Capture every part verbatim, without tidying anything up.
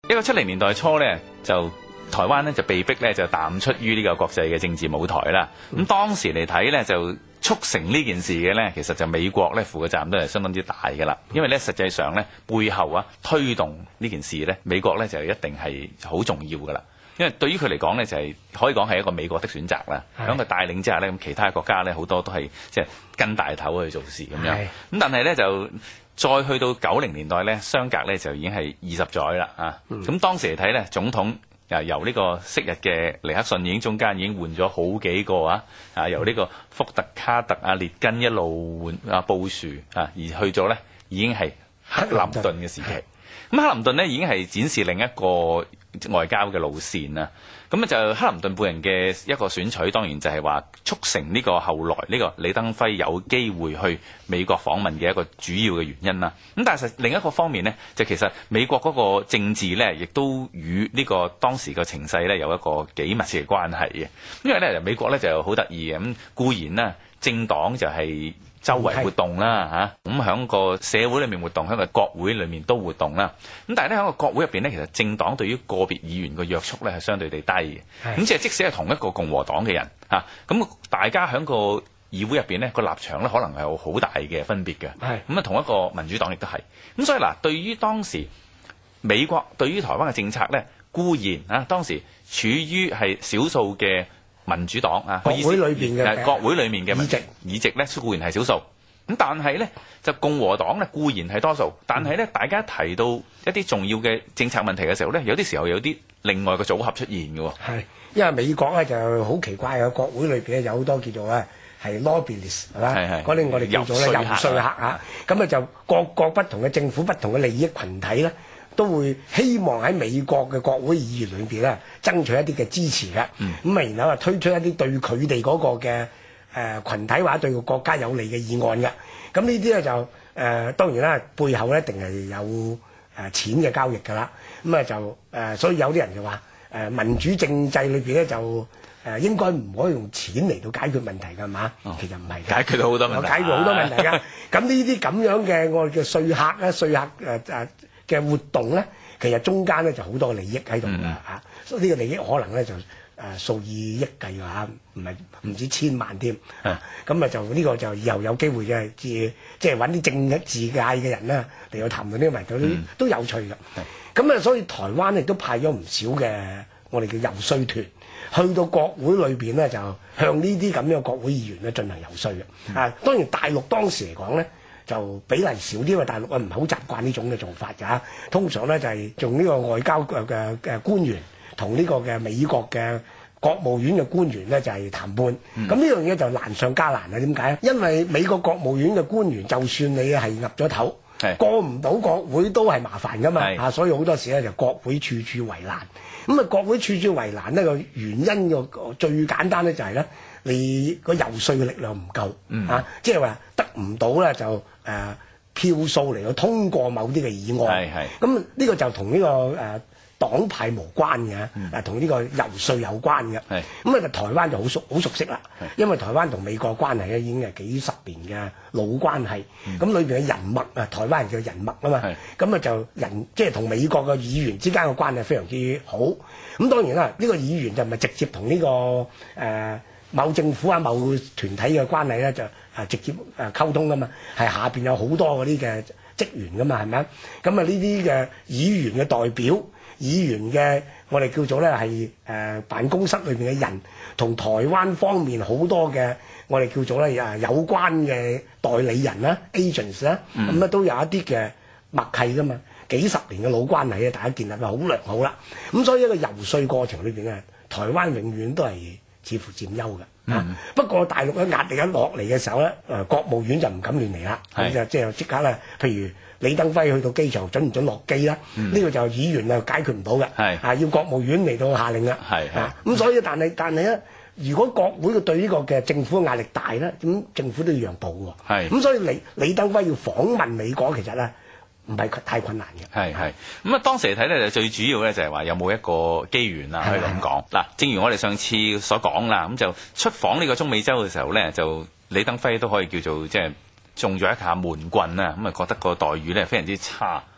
一九七零年代初咧，就台灣咧就被逼咧就淡出於呢個國際嘅政治舞台啦。咁當時嚟睇咧，就促成呢件事嘅咧，其實就美國咧負嘅責任都係相當之大嘅啦。因為咧實際上咧背後啊推動呢件事咧，美國咧就一定係好重要嘅啦。因為對於佢嚟講咧，就係可以講係一個美國的選擇啦。喺佢帶領之下咧，咁其他國家咧好多都係即係跟大頭去做事咁樣。咁但係咧就再去到九零年代咧，相隔咧就已經係二十載啦啊！咁、嗯、當時嚟睇咧，總統啊由呢個昔日嘅尼克遜已經中間已經換咗好幾個啊啊，由呢個福特、卡特啊、列根一路換啊布殊啊，而去咗咧已經係克林頓嘅時期。咁克林頓咧已經係展示另一個外交嘅路線啦，咁啊就克林頓本人嘅一個選取，當然就係話促成呢個後來呢個李登輝有機會去美國訪問嘅一個主要嘅原因啦。咁但係實另一個方面呢，就其實美國嗰個政治呢，亦都與呢個當時嘅情勢呢有一個幾密切嘅關係嘅。因為呢，美國呢就好得意嘅，咁固然啦，政黨就係周圍活動啦嚇，咁喺個社會裏面活動，喺個國會裏面都活動啦。咁但係咧喺個國會入邊咧，其實政黨對於個別議員嘅約束咧係相對地低嘅。咁即係即使係同一個共和黨嘅人嚇，咁大家喺個議會入邊咧個立場咧可能係有好大嘅分別嘅。咁啊同一個民主黨亦都係。咁所以嗱，對於當時美國對於台灣嘅政策咧，固然啊當時處於係少數嘅民主黨啊， 國會裏邊嘅國會裏面嘅議席議席咧，固然係少數。咁但係咧，就共和黨咧固然係多數，但係咧大家提到一啲重要嘅政策問題嘅時候咧，有啲時候有啲另外嘅組合出現嘅喎。 係，因為美國咧就好奇怪嘅，國會裏邊咧有好多叫做咧係 lobbyist 係嘛，嗰啲我哋叫做咧遊說客啊，咁啊就各個不同嘅政府、不同嘅利益群體咧，都會希望喺美國嘅國會議員裏邊咧爭取一啲嘅支持嘅，咁啊、嗯、然後啊推出一啲對佢哋嗰個嘅誒、呃、群體或者對個國家有利嘅議案嘅，咁呢啲咧就誒、呃、當然啦，背後咧一定係有誒、呃、錢嘅交易㗎啦，咁啊就誒、呃、所以有啲人就話誒、呃、民主政制裏邊咧就誒、呃、應該唔可以用錢嚟到解決問題㗎嘛，哦、其實唔係解決到好多問題，解決好多問題㗎。咁呢啲咁樣嘅我哋叫說客咧，說客誒誒。呃呃嘅活動咧，其實中間咧就好多利益喺度㗎嚇，所以呢個利益可能咧就誒、呃、數以億計㗎嚇，唔係唔止千萬添嚇，咁啊就呢個就以後有機會嘅，即係揾啲政治界嘅人咧嚟到談論呢個問題都、嗯、都有趣㗎。咁啊，所以台灣亦都派咗唔少嘅我哋叫遊說團去到國會裏邊咧，就向呢啲咁樣嘅國會議員咧進行遊說嘅。嗯、啊，當然大陸當時嚟講咧，就比例少啲，因為大陸啊唔係好習慣呢種嘅做法㗎。通常咧就係用呢個外交嘅嘅嘅官員同呢個嘅美國嘅國務院嘅官員咧就係談判。咁呢、嗯、樣嘢就難上加難啊！點解？因為美國國務院嘅官員，就算你係岌咗頭，是過唔到國會都係麻煩㗎嘛。是啊，所以好多時咧就國會處處為難。咁啊，國會處處為難呢個原因個最簡單咧就係咧，你個游說嘅力量唔夠、嗯、啊，即係話得唔到咧就誒、呃、票數嚟到通過某啲嘅議案。係係。咁呢個就同呢、這個誒、呃、黨派無關嘅，啊同呢個游說有關嘅。係。咁啊，台灣就好熟好熟悉啦，因為台灣同美國關係咧已經係幾十年嘅老關係。咁裏邊嘅人脈啊，台灣人叫人脈啊嘛。係。咁啊就人即係同美國嘅議員之間嘅關係非常之好。咁當然啦，呢、這個議員就唔係直接同呢、這個誒、呃、某政府啊、某團體嘅關係咧，就誒直接誒溝通噶嘛，係下邊有好多嗰啲嘅職員噶嘛，係咪啊？咁啊呢啲嘅議員嘅代表、議員嘅我哋叫做咧係誒辦公室裏邊嘅人，同台灣方面好多嘅我哋叫做咧誒有關嘅代理人啦、agents 啦，咁啊都有一啲嘅默契噶嘛。幾十年嘅老關係咧，大家建立得好良好啦。咁所以一個游說過程裏邊咧，台灣永遠都係似乎佔優嘅。嗯、啊，不過大陸嘅壓力一落嚟嘅時候咧，誒、呃、國務院就唔敢亂嚟啦。咁就即係即刻咧，譬如李登輝去到機場準唔準落機啦？呢、嗯、個就議員啊解決唔到嘅。係啊，要國務院嚟到下令啦。係啊，咁所以但係但係咧，如果國會嘅對呢個嘅政府嘅壓力大咧，咁政府都要讓步喎。係咁，所以李李登輝要訪問美國，其實咧，唔係太困難嘅，係係咁啊！當時嚟睇咧，就最主要咧就係話有冇一個機緣啊，可以咁講嗱。正如我哋上次所講啦，咁就出訪呢個中美洲嘅時候咧，就李登輝都可以叫做即係中咗一下悶棍啦，咁啊覺得個待遇咧非常之差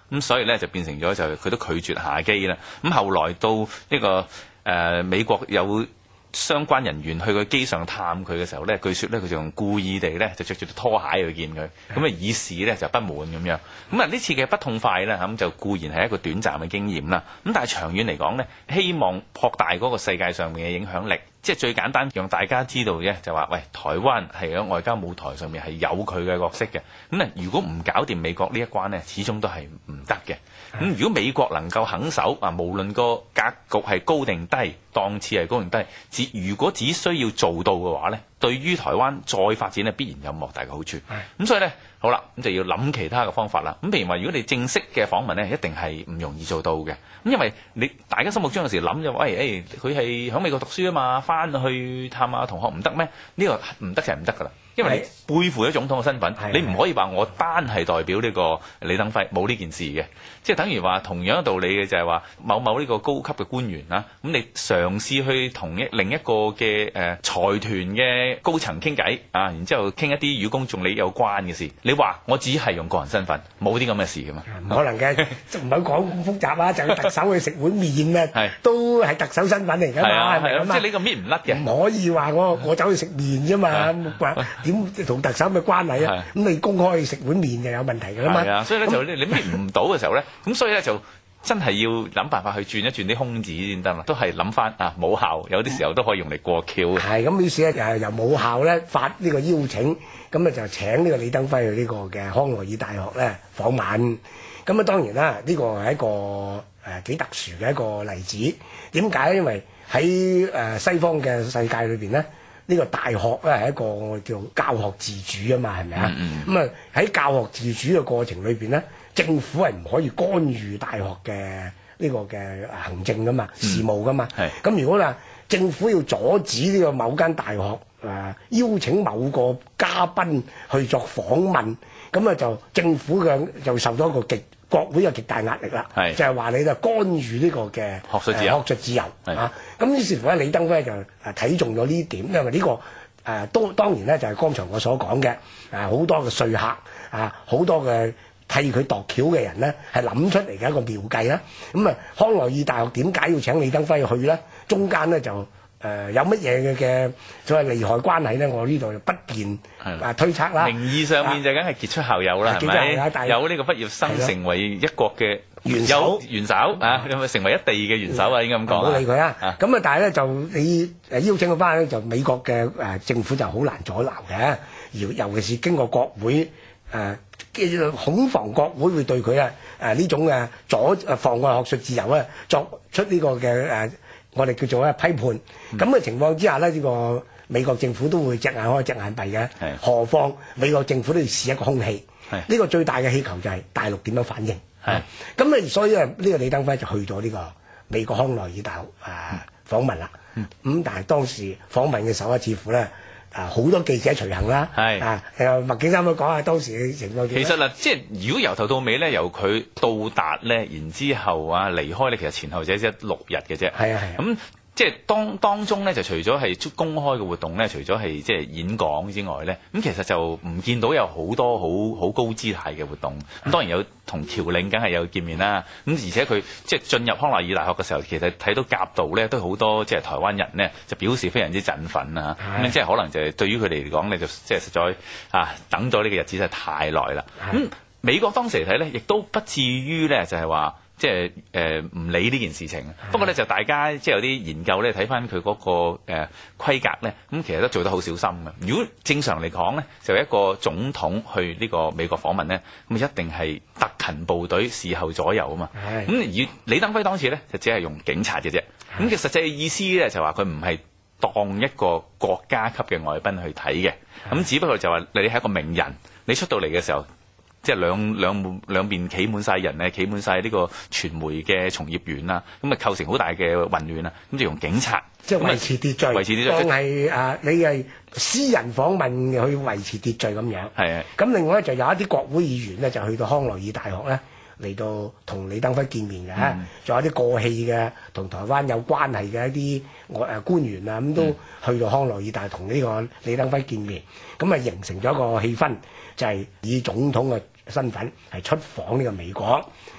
咁所以咧就變成咗就佢都拒絕下機啦。咁後來到呢、這個誒、呃、美國有相關人員去個機上探佢嘅時候咧，據說咧佢就用故意地咧就着住拖鞋去見佢，咁啊以示咧就不滿咁樣。咁啊呢次嘅不痛快咧，咁就固然係一個短暫嘅經驗啦。咁但係長遠嚟講咧，希望擴大嗰個世界上面嘅影響力。即係最簡單，讓大家知道嘅就話，喂，台灣係喺外交舞台上面係有佢嘅角色嘅。咁咧，如果唔搞掂美國呢一關咧，始終都係唔得嘅。咁如果美國能夠肯守啊，無論個格局係高定低，檔次係高定低，只如果只需要做到嘅話咧，對於台灣再發展咧，必然有莫大嘅好處。咁所以咧，好啦，咁就要諗其他嘅方法啦。咁譬如話，如果你正式嘅訪問咧，一定係唔容易做到嘅。咁因為你大家心目中有時諗就話，喂，誒，佢係喺美國讀書啊嘛，翻去探下同學唔得咩？呢個唔得就係唔得噶啦。因為你背負咗總統嘅身份，你唔可以話我單係代表呢個李登輝，冇呢件事嘅。即係等於話同樣嘅道理嘅就係話某某呢個高級嘅官員啦，咁你嘗試去同一另一個嘅誒財團嘅高層傾偈啊，然之後傾一啲與公眾利益有關嘅事，你話我只係用個人身份，冇啲咁嘅事噶嘛？ 唔可能嘅，唔好講咁複雜啊！就特首去食碗麵啊，都係特首身份嚟㗎嘛，係咪咁啊？ 即係呢個搣唔甩嘅， 唔可以話我我走去食麵啫嘛，點同特首嘅關係啊？咁你公開食碗麵就有問題㗎啦嘛。係啊，所以咧就你你搣唔到嘅時候咧，咁所以咧就真係要諗辦法去轉一轉啲空子先得啦。都係諗翻啊，母校有啲時候都可以用嚟過橋嘅。係咁，於是咧就係由母校咧發呢個邀請，咁啊就請呢個李登輝去呢個嘅康奈爾大學咧訪問。咁啊當然啦，呢個係一個誒幾特殊嘅一個例子。點解咧？因為喺誒西方嘅世界裏邊咧，呢個大學咧係一個叫教學自主啊嘛，係咪啊？咁啊喺教學自主嘅過程裏邊咧，政府係唔可以干預大學嘅呢個嘅行政噶嘛、事務噶嘛。咁如果嗱政府要阻止呢個某間大學誒、呃、邀請某個嘉賓去作訪問，咁啊就政府嘅就受到一個極國會有極大壓力啦，就係話你就干預呢個嘅學術自由、 呃、學術自由啊。咁於是乎咧，李登輝就誒睇中咗呢點，因為呢、呢個誒都、呃、當然咧就係剛才我所講嘅誒好多嘅說客啊，好多嘅替佢度橋嘅人咧，係諗出嚟嘅一個妙計啦。咁啊，康奈爾大學點解要請李登輝去咧？中間咧就誒、呃、有乜嘢嘅嘅所謂利害關係咧？我呢度就不便啊推測啦。 名義上面就梗係傑出校友啦，係咪？有呢個畢業生成為一國嘅元首，元首啊，咁咪成為一地嘅元首啊？應該咁講。唔好理佢啊！咁啊，但係咧就你誒邀請佢翻咧，就美國嘅誒政府就好難阻撓嘅，尤尤其是經過國會誒，恐防國會會對佢啊誒呢種嘅阻誒妨礙學術自由咧作出呢個嘅誒。我哋叫做咧批判，咁嘅情況之下咧，呢個美國政府都會隻眼開隻眼閉嘅。何況美國政府都要試一個空氣，呢個最大嘅氣球就係大陸點樣反應。咁啊，所以咧呢個李登輝就去咗呢個美國康奈爾大學啊訪問啦。咁但係當時訪問嘅時候咧，似乎咧啊好多記者隨行啦。啊誒麥景生都講下當時嘅情況。其實嗱，即係如果由頭到尾咧，由佢到達咧，然之後啊離開咧，其實前後只係六日嘅啫。係啊係啊。咁即係當當中咧，就除咗係公開嘅活動咧，除咗係即係演講之外咧，咁其實就唔見到有好多好好高姿態嘅活動。咁當然有同僑領梗係有見面啦。咁而且佢即係進入康奈爾大學嘅時候，其實睇到夾道咧都好多即係台灣人咧，就表示非常之振奮啊！咁即係可能就係對於佢哋嚟講咧，就即係實在啊等咗呢個日子真係太耐啦。咁美國當時嚟睇咧，亦都不至於咧就係話。即係誒唔理呢件事情，不過咧就大家即係有啲研究咧睇翻佢嗰個誒、呃、規格咧，咁其實都做得好小心嘅。如果正常嚟講咧，就一個總統去呢個美國訪問咧，咁一定係特勤部隊侍候左右啊嘛。咁而李登輝當時咧就只係用警察嘅啫。咁其實際嘅意思咧就話佢唔係當一個國家級嘅外賓去睇嘅，咁只不過就話你係一個名人，你出到嚟嘅時候。即係兩兩兩邊企滿晒人咧，企滿晒呢個傳媒嘅從業員啦，咁啊構成好大嘅混亂啦，咁就用警察即係維持秩序，維持秩序當係啊你係私人訪問去維持秩序咁樣。係啊，咁另外咧就有一啲國會議員咧就去到康奈爾大學咧嚟到同李登輝見面嘅，仲、嗯、有啲過氣嘅同台灣有關係嘅一啲外誒官員啊，咁都去到康奈爾大學同呢個李登輝見面，咁啊形成咗一個氣氛，就係、是、以總統嘅身份係出訪呢個美國。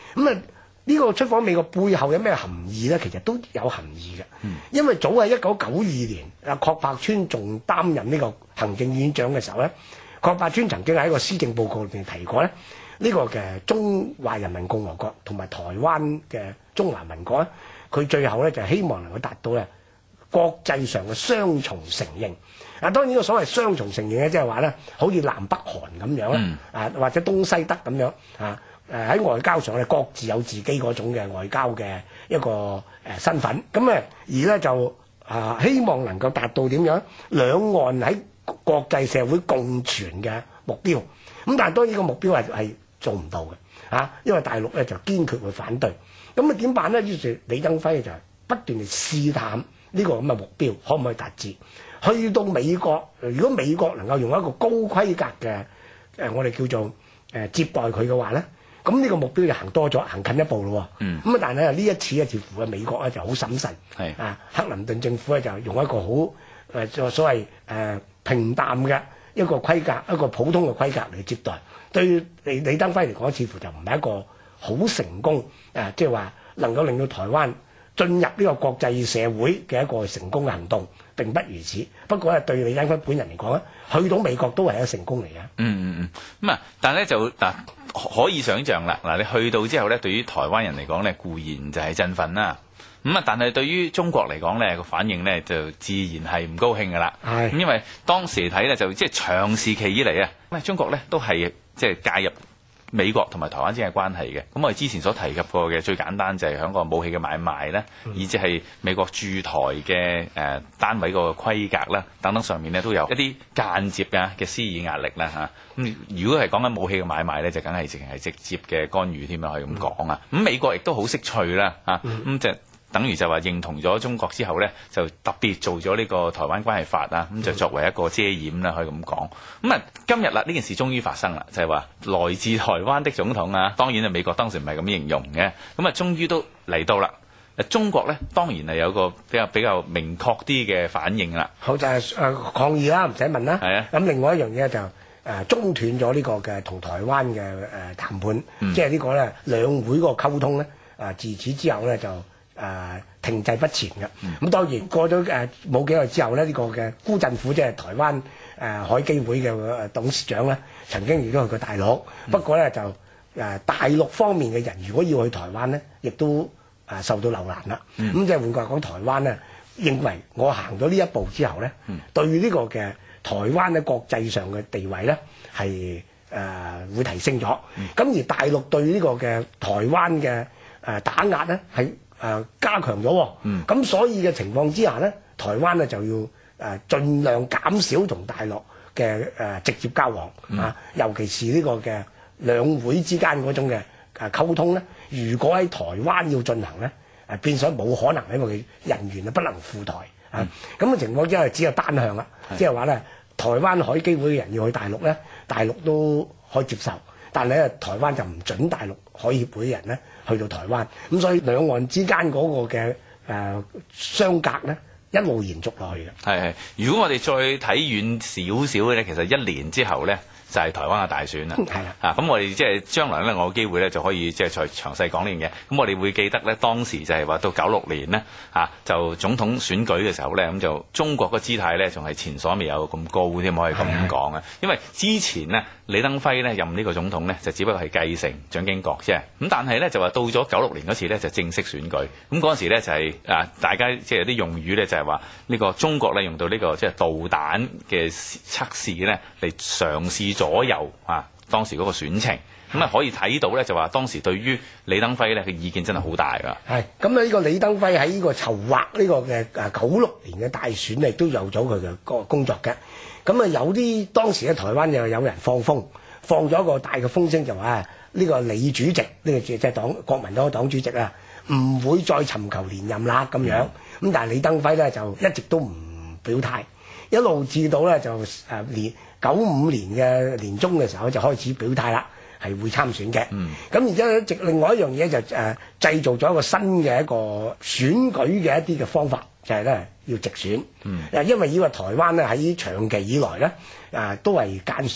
咁啊呢個出訪美國背後有咩含義咧？其實都有含義嘅，嗯、因為早喺一九九二年，啊郝柏村仲擔任呢個行政院長嘅時候咧，郝柏村曾經喺一個施政報告裏邊提過咧，呢、這個嘅中華人民共和國同埋台灣嘅中華民國咧，佢最後咧就希望能夠達到咧國際上嘅雙重承認。啊，當然呢個所謂雙重承認咧，即係話咧，好似南北韓咁樣咧，嗯、啊或者東西德咁樣啊。誒喺外交上咧，各自有自己嗰種嘅外交嘅一個誒身份，咁誒而咧就啊希望能夠達到點樣兩岸喺國際社會共存嘅目標。咁但係當然個目標係係做唔到嘅嚇，因為大陸咧就堅決會反對。咁啊點辦咧？於是李登輝就不斷地試探呢個咁嘅目標可唔可以達至。去到美國，如果美國能夠用一個高規格嘅誒我哋叫做誒接待佢嘅話咧。咁呢個目標就行多咗，行近一步咯。嗯。咁啊，但係呢一次啊，似乎啊美國咧就好審慎。係。啊，克林頓政府咧就用一個好誒所謂誒、呃、平淡嘅一個規格，一個普通嘅規格嚟接待。對李李登輝嚟講，似乎就唔係一個好成功誒，即係話能夠令到台灣進入呢個國際社會嘅一個成功嘅行動，並不如此。不過咧，對李登輝本人嚟講咧，去到美國都係一個成功嚟嘅。嗯嗯嗯。咁啊，但係咧就嗱。可以想像啦，嗱你去到之後咧，對於台灣人嚟講咧，固然就係振奮啦。咁啊，但係對於中國嚟講咧，個反應咧就自然係唔高興噶啦。係。咁因為當時睇咧就即係長時期以嚟啊，咁中國咧都係即係介入美國同埋台灣之間嘅關係嘅。咁我哋之前所提及過嘅最簡單就係響個武器嘅買賣咧，嗯、以至係美國駐台嘅誒單位個規格啦等等上面咧都有一啲間接嘅嘅施以壓力啦嚇。咁如果係講緊武器嘅買賣咧，就梗係淨係直接嘅干預添啦，可以咁講啊。咁、嗯、美國亦都好識趣啦嚇，咁、嗯、就等於就話認同咗中國之後咧，就特別做咗呢個台灣關係法啊，咁就作為一個遮掩啦，可以咁講。咁啊，今日啦呢件事終於發生啦，就係、是、話來自台灣的總統啊，當然啊美國當時唔係咁形容嘅，咁啊終於都嚟到啦。中國咧當然係有個比較比較明確啲嘅反應啦。好就係、是、誒、呃、抗議啦，唔使問啦。係啊。咁另外一樣嘢就誒、呃、中斷咗呢個嘅同台灣嘅誒、呃、談判，嗯、即係呢個咧兩會嗰個溝通咧，啊、呃、自此之後咧就誒、呃、停滯不前嘅。咁、嗯、當然過咗誒冇幾耐之後咧，呢、這個嘅辜振甫即係台灣誒、呃、海基會嘅誒董事長咧，曾經亦都去過大陸。嗯、不過咧就誒、呃、大陸方面嘅人如果要去台灣咧，亦都啊，受到留難啦，咁、嗯、即係換句話講，台灣咧認為我行咗呢一步之後咧，嗯、對呢個嘅台灣喺國際上嘅地位咧係誒會提升咗。咁、嗯、而大陸對呢個嘅台灣嘅誒打壓咧係誒加強咗。咁、嗯、所以嘅情況之下咧，台灣咧就要誒盡量減少同大陸嘅誒直接交往啊，嗯、尤其是呢個嘅兩會之間嗰種嘅誒溝通咧。如果喺台灣要進行咧，誒變相冇可能，因為佢人員啊不能赴台啊，咁嘅、嗯、情況之下只有單向啦，即係話咧，台灣海基會嘅人要去大陸咧，大陸都可以接受，但係咧台灣就唔準大陸海協會嘅人咧去到台灣，咁所以兩岸之間嗰個嘅誒相隔咧一路延續落去嘅。係係，如果我哋再睇遠少少嘅咧，其實一年之後咧。就係台灣嘅大選啦，係啊，啊咁我哋即係將來咧，我有機會咧就可以即係再詳細講呢樣嘢。咁我哋會記得咧，當時就係話到九六年呢，啊就總統選舉嘅時候咧，咁就中國嘅姿態咧仲係前所未有咁高添，可以咁講啊。因為之前呢，李登輝咧任呢個總統咧，就只不過係繼承蔣經國啫。咁但係咧就話到咗九六年嗰次咧就正式選舉。咁嗰陣時咧就係、是、啊大家即係有啲用語咧就係話呢個中國咧用到呢、這個即係、就是、導彈嘅測試咧嚟嘗試左右啊當時嗰個選情，咁啊可以睇到咧就話當時對於李登輝咧嘅意見真係好大㗎。係咁啊！呢個李登輝喺呢個籌劃呢個嘅誒九六年嘅大選咧，亦都有咗佢嘅個工作嘅。咁啊有啲當時喺台灣又有人放風，放咗一個大嘅風聲就話啊呢個李主席呢、呢個即係黨國民黨黨主席啊，唔會再尋求連任啦咁樣。咁、嗯、但係李登輝咧就一直都唔表態，一路至到咧就誒連。九五年嘅年中嘅時候就開始表態啦，係會參選嘅。嗯，咁而家直另外一樣嘢就誒、呃、製造咗一個新嘅一個選舉嘅一啲嘅方法，就係、是、咧要直選。嗯，因為呢個台灣咧喺長期以來咧啊、呃、都係間接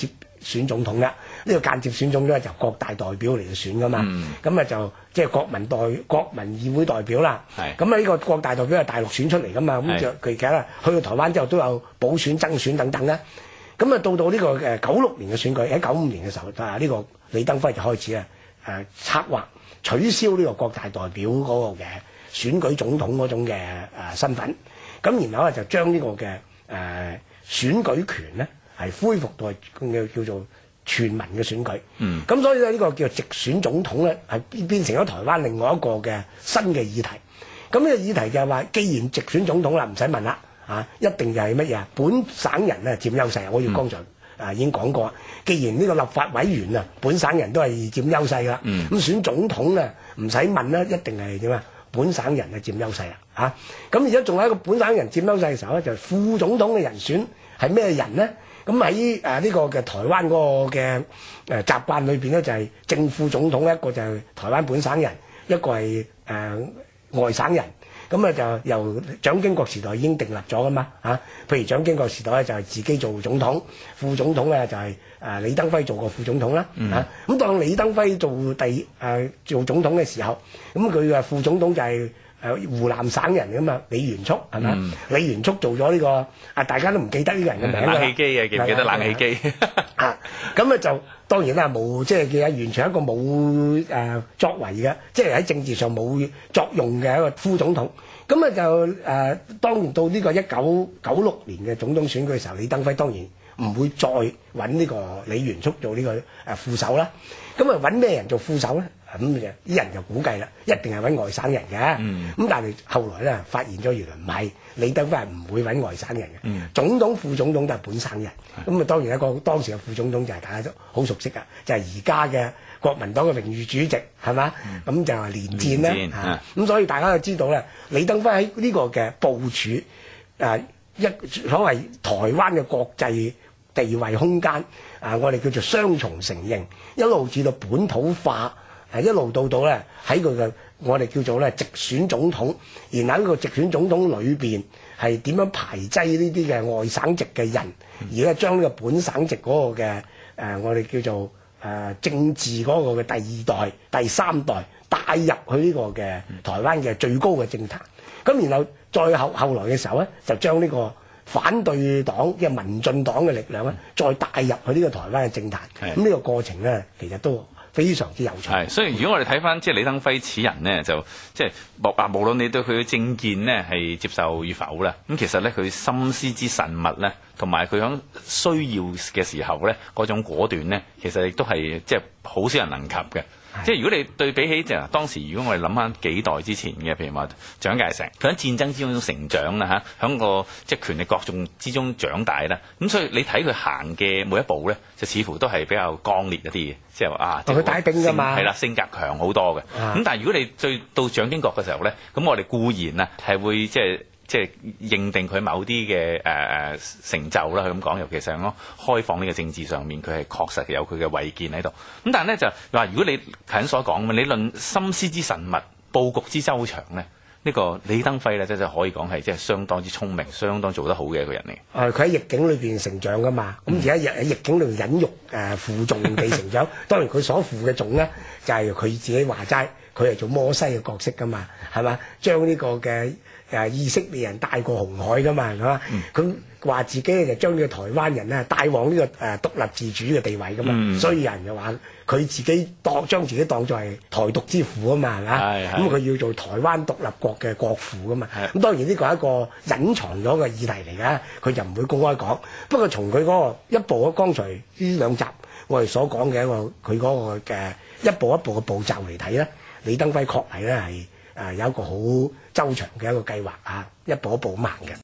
選總統啦。呢、這個間接選總統咧就各大代表嚟選噶嘛。咁啊、嗯、就即係、就是、國民代國民議會代表啦。咁啊呢個國大代表係大陸選出嚟噶嘛。咁就佢其實去到台灣之後都有補選、增選等等啦。咁啊到到呢個誒九六年嘅選舉，喺九五年嘅時候，啊、這、呢個李登輝就開始啊誒策劃取消呢個國大代表嗰個嘅選舉總統嗰種嘅誒身份。咁然後咧就將呢個嘅誒、呃、選舉權咧係恢復到叫叫做全民嘅選舉。咁、嗯、所以咧呢個叫直選總統咧係變成咗台灣另外一個嘅新嘅議題。咁呢個議題就係話，既然直選總統啦，唔使問啦。啊！一定就係乜嘢啊？本省人咧佔優勢，我要剛才、嗯、啊已經講過。既然呢個立法委員啊，本省人都係佔優勢啦，咁、嗯、選總統啊唔使問啦，一定係點啊？本省人啊佔優勢啦，嚇！咁而家仲有一個本省人佔優勢嘅時候咧，就係、副總統嘅人選係咩人咧？咁喺誒呢個嘅台灣嗰個嘅誒、呃、習慣裏邊咧，就係、是、正副總統一個就係台灣本省人，一個係誒、呃、外省人。咁啊就由蔣經國時代已經訂立咗噶嘛嚇，譬如蔣經國時代咧就係自己做總統，副總統咧就係誒李登輝做過副總統啦嚇。咁、嗯啊、當李登輝做第誒、呃、做總統嘅時候，咁佢嘅副總統就係誒湖南省人噶嘛，李元簇係咪？嗯、李元簇做咗呢、這個啊，大家都唔記得呢個人嘅名啦。冷氣機嘅記唔記得冷氣機？啊，咁啊就當然啦，冇即係嘅完全一個冇誒、呃、作為嘅，即係喺政治上冇作用嘅一個副總統。咁啊就誒、呃，當然到呢個一九九六年嘅總統選舉嘅時候，李登輝當然唔會再揾呢個李元簇做呢個誒副手啦。咁啊揾咩人做副手咧？咁就啲人就估計啦，一定係揾外省人嘅。咁、嗯、但係後來咧發現咗原來唔係，李登輝係唔會揾外省人嘅。嗯、總統、副總統都係本省人。咁啊、嗯、當然一個當時嘅副總統就係大家都好熟悉啊，就係而家嘅國民黨嘅榮譽主席係嘛？咁、嗯、就係連戰啦。咁、啊嗯、所以大家就知道咧，李登輝喺呢個嘅部署誒、呃、一所謂台灣嘅國際地位空間啊、呃，我哋叫做雙重承認，一路至到本土化。係一路到到咧喺佢嘅我哋叫做咧直選總統，然後呢個直選總統裏邊係點樣排擠呢啲嘅外省籍嘅人，而咧將呢個本省籍嗰個嘅誒、呃、我哋叫做誒、呃、政治嗰個嘅第二代、第三代帶入去呢個嘅台灣嘅最高嘅政壇。咁然後再後後來嘅時候咧，就將呢個反對黨嘅民進黨嘅力量咧，再帶入去呢個台灣嘅政壇。咁呢個過程咧，其實都非常之有趣。 係，所以如果我哋睇翻即係李登輝此人呢，就即係無啊，無論你對佢嘅政見呢係接受與否啦，咁其實咧佢心思之慎密咧，同埋佢響需要嘅時候咧嗰種果斷咧，其實亦都係即係好少人能及嘅。即係如果你對比起就係當時，如果我哋諗翻幾代之前嘅，譬如話蔣介石，佢喺戰爭之中成長啦嚇，喺個即係權力角逐之中長大啦，咁所以你睇佢行嘅每一步咧，就似乎都係比較剛烈一啲嘅，即係話啊， 佢帶兵㗎嘛， 係啦，性格強好多嘅。咁、啊、但係如果你對到蔣經國嘅時候咧，咁我哋固然啊係會即係。即係認定佢某啲嘅誒誒成就啦，佢咁講，尤其是喺開放呢個政治上面，佢係確實有佢嘅慧見喺度。咁但係咧就話，如果你頭先所講嘅，你論心思之慎密、佈局之周詳咧，呢、呢個李登輝咧，真係可以講係即係相當之聰明、相當做得好嘅一個人嚟。誒，佢喺逆境裏邊成長噶嘛，咁而家喺逆境裏邊忍辱誒負重地成長。當然佢所負嘅重咧，就係、是、佢自己話齋，佢係做摩西嘅角色噶嘛，係嘛？將呢個嘅。誒以色列人帶過紅海㗎嘛，係嘛？佢話、嗯、自己咧就將呢個台灣人咧帶往呢、這個誒、呃、獨立自主嘅地位㗎嘛，嗯、所以有人就話佢自己當將自己當作係台獨之父啊嘛，係嘛？咁佢要做台灣獨立國嘅國父㗎嘛。咁是當然呢個係一個隱藏咗嘅議題嚟㗎，佢就唔會公開講。不過從佢嗰個一步，剛才呢兩集我哋所講嘅一個佢嗰個嘅一步一步嘅步驟嚟睇咧，李登輝確係咧係誒有一個好周詳嘅一個計劃啊，一步一步慢嘅。